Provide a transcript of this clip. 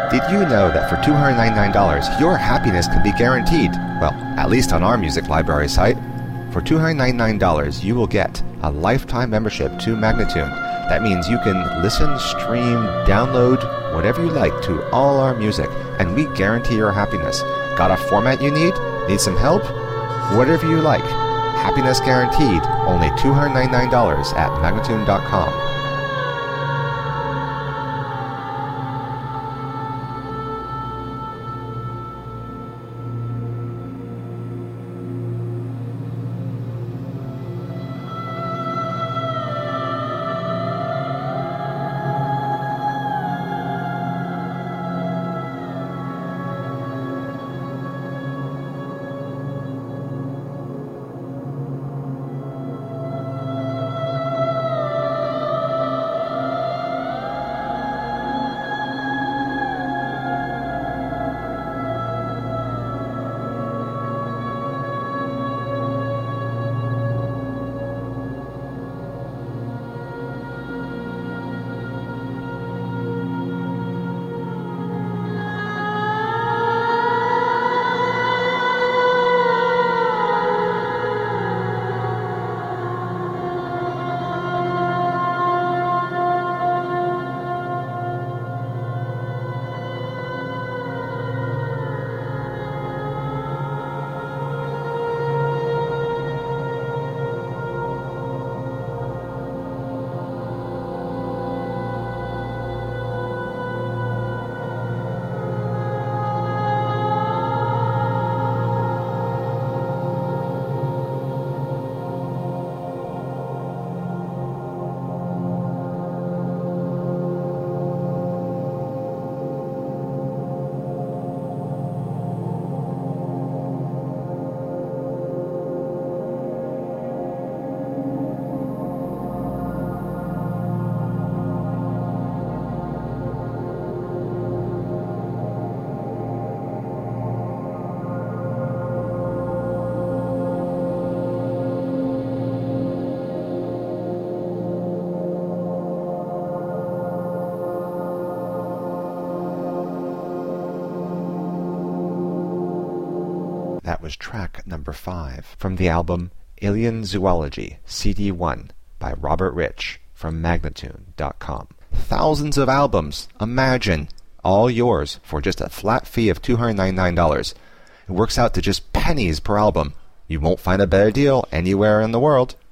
Did you know that for $299, your happiness can be guaranteed? Well, at least on our music library site. For $299, you will get a lifetime membership to Magnatune. That means you can listen, stream, download, whatever you like to all our music, and we guarantee your happiness. Got a format you need? Need some help? Whatever you like. Happiness guaranteed. Only $299 at Magnatune.com. That was track number 5 from the album Alien Zoology CD1 by Robert Rich from Magnatune.com. Thousands of albums, imagine, all yours for just a flat fee of $299. It works out to just pennies per album. You won't find a better deal anywhere in the world.